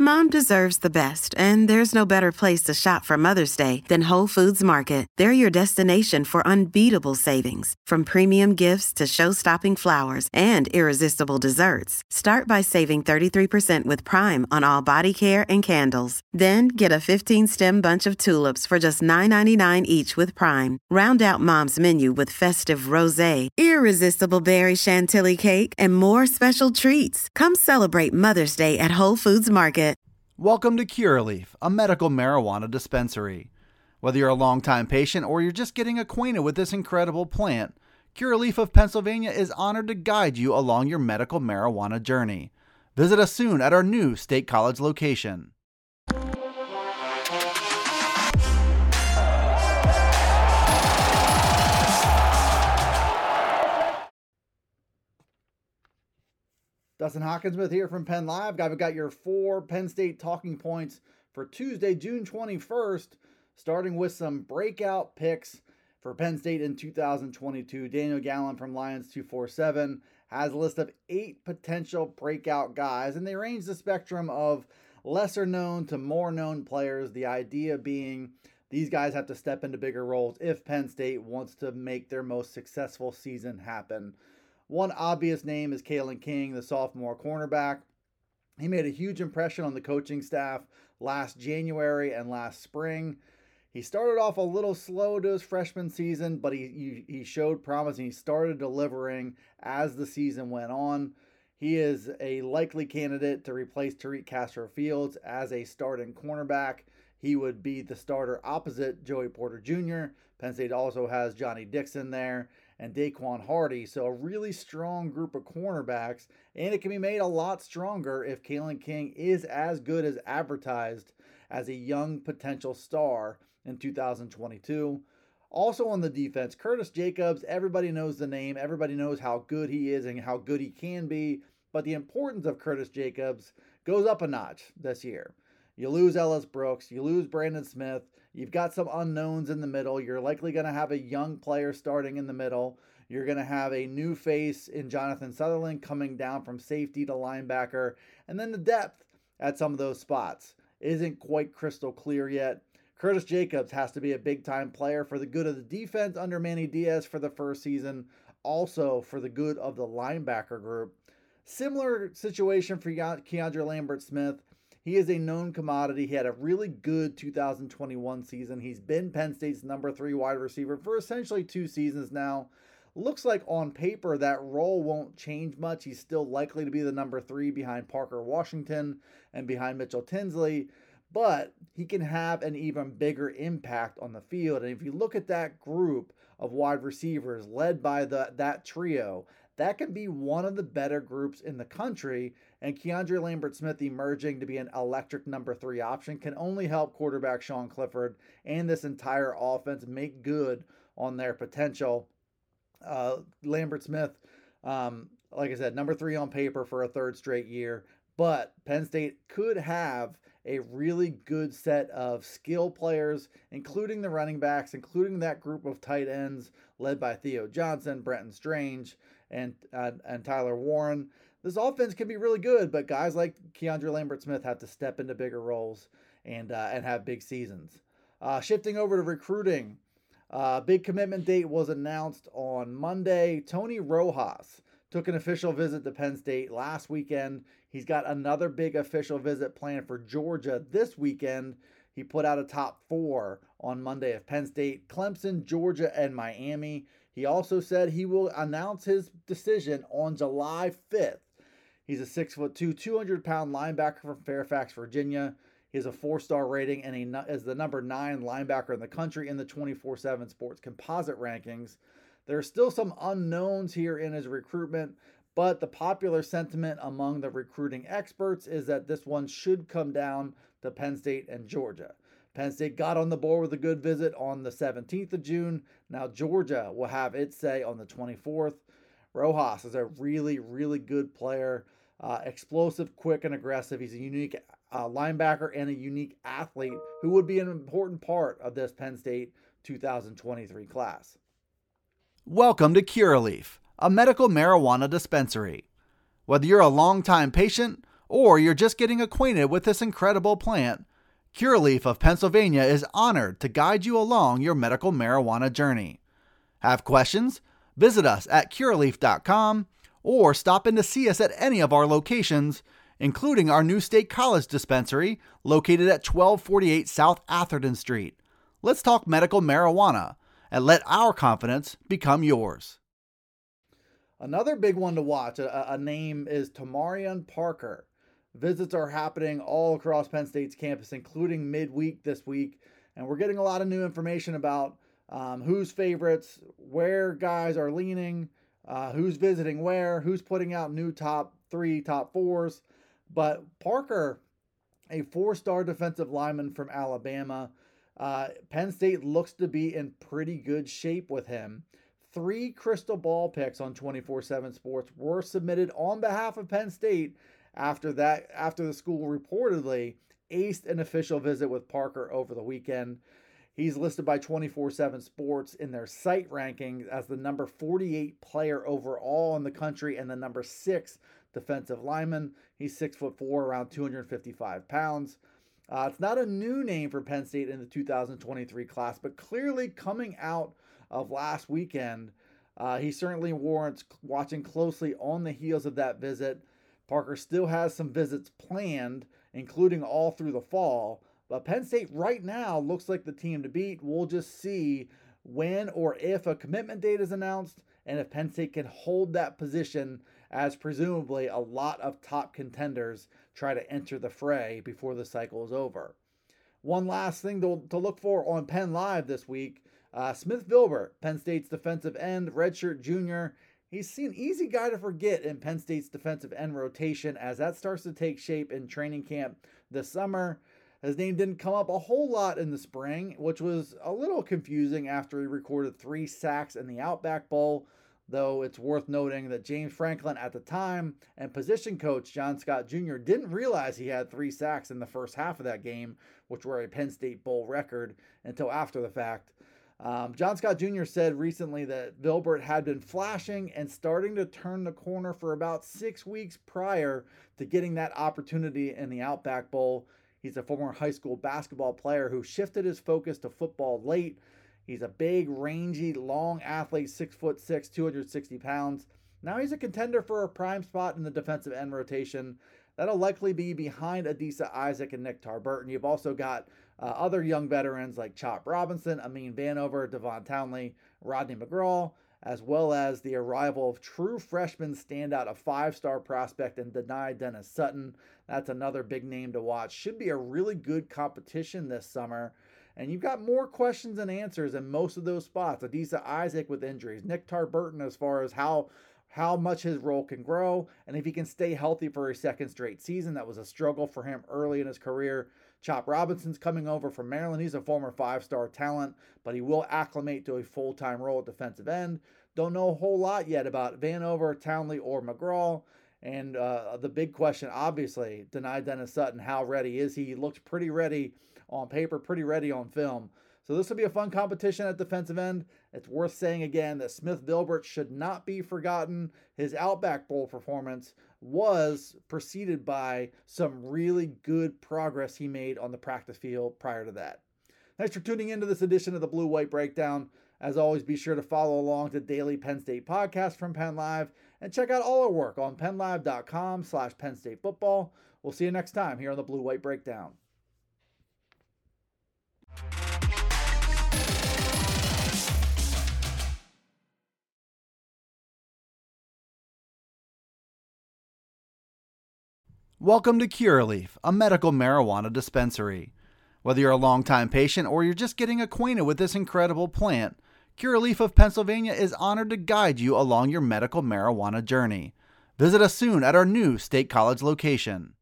Mom deserves the best, and there's no better place to shop for Mother's Day than Whole Foods Market. They're your destination for unbeatable savings, from premium gifts to show-stopping flowers and irresistible desserts. Start by saving 33% with Prime on all body care and candles. Then get a 15-stem bunch of tulips for just $9.99 each with Prime. Round out Mom's menu with festive rosé, irresistible berry chantilly cake, and more special treats. Come celebrate Mother's Day at Whole Foods Market. Welcome to Curaleaf, a medical marijuana dispensary. Whether you're a longtime patient or you're just getting acquainted with this incredible plant, Curaleaf of Pennsylvania is honored to guide you along your medical marijuana journey. Visit us soon at our new State College location. Dustin Hawkinsmith here from Penn Live. I've got your 4 Penn State talking points for Tuesday, June 21st, starting with some breakout picks for Penn State in 2022. Daniel Gallen from Lions 247 has a list of 8 potential breakout guys, and they range the spectrum of lesser known to more known players. The idea being these guys have to step into bigger roles if Penn State wants to make their most successful season happen. One obvious name is Kalen King, the sophomore cornerback. He made a huge impression on the coaching staff last January and last spring. He started off a little slow to his freshman season, but he showed promise and he started delivering as the season went on. He is a likely candidate to replace Tariq Castro-Fields as a starting cornerback. He would be the starter opposite Joey Porter Jr. Penn State also has Johnny Dixon there and Daquan Hardy. So a really strong group of cornerbacks, and it can be made a lot stronger if Kalen King is as good as advertised as a young potential star in 2022. Also on the defense, Curtis Jacobs, everybody knows the name, everybody knows how good he is and how good he can be, but the importance of Curtis Jacobs goes up a notch this year. You lose Ellis Brooks, you lose Brandon Smith, you've got some unknowns in the middle, you're likely going to have a young player starting in the middle, you're going to have a new face in Jonathan Sutherland coming down from safety to linebacker, and then the depth at some of those spots isn't quite crystal clear yet. Curtis Jacobs has to be a big-time player for the good of the defense under Manny Diaz for the first season, also for the good of the linebacker group. Similar situation for Keandre Lambert-Smith. He is a known commodity. He had a really good 2021 season. He's been Penn State's number 3 wide receiver for essentially 2 seasons now. Looks like on paper that role won't change much. He's still likely to be the number 3 behind Parker Washington and behind Mitchell Tinsley, but he can have an even bigger impact on the field. And if you look at that group of wide receivers led by that trio, that can be one of the better groups in the country, and Keandre Lambert-Smith emerging to be an electric number 3 option can only help quarterback Sean Clifford and this entire offense make good on their potential. Lambert-Smith, like I said, number 3 on paper for a 3rd straight year, but Penn State could have a really good set of skill players, including the running backs, including that group of tight ends led by Theo Johnson, Brenton Strange, and Tyler Warren. This offense can be really good, but guys like Keandre Lambert-Smith have to step into bigger roles and have big seasons. Shifting over to recruiting, big commitment date was announced on Monday. Tony Rojas took an official visit to Penn State last weekend. He's got another big official visit planned for Georgia this weekend. He put out a top 4 on Monday of Penn State, Clemson, Georgia, and Miami. He also said he will announce his decision on July 5th. He's a 6'2", 200-pound linebacker from Fairfax, Virginia. He has a 4-star rating and is the number 9 linebacker in the country in the 24/7 Sports composite rankings. There are still some unknowns here in his recruitment, but the popular sentiment among the recruiting experts is that this one should come down to Penn State and Georgia. Penn State got on the board with a good visit on the 17th of June. Now Georgia will have its say on the 24th. Rojas is a really, really good player. Explosive, quick, and aggressive. He's a unique linebacker and a unique athlete who would be an important part of this Penn State 2023 class. Welcome to Curaleaf, a medical marijuana dispensary. Whether you're a longtime patient or you're just getting acquainted with this incredible plant, Curaleaf of Pennsylvania is honored to guide you along your medical marijuana journey. Have questions? Visit us at curaleaf.com or stop in to see us at any of our locations, including our new State College dispensary located at 1248 South Atherton Street. Let's talk medical marijuana and let our confidence become yours. Another big one to watch, a name is Tamarion Parker. Visits are happening all across Penn State's campus, including midweek this week, and we're getting a lot of new information about who's favorites, where guys are leaning, who's visiting where, who's putting out new top 3, top 4s. But Parker, a 4-star defensive lineman from Alabama, Penn State looks to be in pretty good shape with him. 3 crystal ball picks on 24/7 Sports were submitted on behalf of Penn State after the school reportedly aced an official visit with Parker over the weekend. He's listed by 24/7 Sports in their site rankings as the number 48 player overall in the country and the number 6 defensive lineman. He's 6'4", around 255 pounds. It's not a new name for Penn State in the 2023 class, but clearly coming out of last weekend, he certainly warrants watching closely on the heels of that visit. Parker still has some visits planned, including all through the fall, but Penn State right now looks like the team to beat. We'll just see when or if a commitment date is announced and if Penn State can hold that position, as presumably a lot of top contenders try to enter the fray before the cycle is over. One last thing to look for on Penn Live this week, Smith Vilbert, Penn State's defensive end, redshirt junior. He's an easy guy to forget in Penn State's defensive end rotation as that starts to take shape in training camp this summer. His name didn't come up a whole lot in the spring, which was a little confusing after he recorded 3 sacks in the Outback Bowl, though it's worth noting that James Franklin at the time and position coach John Scott Jr. didn't realize he had 3 sacks in the first half of that game, which were a Penn State Bowl record, until after the fact. John Scott Jr. said recently that Vilbert had been flashing and starting to turn the corner for about 6 weeks prior to getting that opportunity in the Outback Bowl. He's a former high school basketball player who shifted his focus to football late. He's a big, rangy, long athlete, 6'6", 260 pounds. Now he's a contender for a prime spot in the defensive end rotation. That'll likely be behind Adisa Isaac and Nick Tarburton. You've also got other young veterans like Chop Robinson, Amin Vanover, Devon Townley, Rodney McGraw, as well as the arrival of true freshman standout, a 5-star prospect, and Dani Dennis Sutton. That's another big name to watch. Should be a really good competition this summer. And you've got more questions than answers in most of those spots. Adisa Isaac with injuries, Nick Tarburton as far as how much his role can grow, and if he can stay healthy for a second straight season. That was a struggle for him early in his career. Chop Robinson's coming over from Maryland. He's a former 5-star talent, but he will acclimate to a full-time role at defensive end. Don't know a whole lot yet about Vanover, Townley, or McGraw. And the big question, obviously, Dani Dennis Sutton, how ready is he? He looks pretty ready on paper, pretty ready on film. So this will be a fun competition at defensive end. It's worth saying again that Smith Vilbert should not be forgotten. His Outback Bowl performance was preceded by some really good progress he made on the practice field prior to that. Thanks for tuning into this edition of the Blue White Breakdown. As always, be sure to follow along the daily Penn State podcast from Penn Live and check out all our work on PennLive.com/Penn State Football. We'll see you next time here on the Blue White Breakdown. Welcome to Curaleaf, a medical marijuana dispensary. Whether you're a longtime patient or you're just getting acquainted with this incredible plant, Curaleaf of Pennsylvania is honored to guide you along your medical marijuana journey. Visit us soon at our new State College location.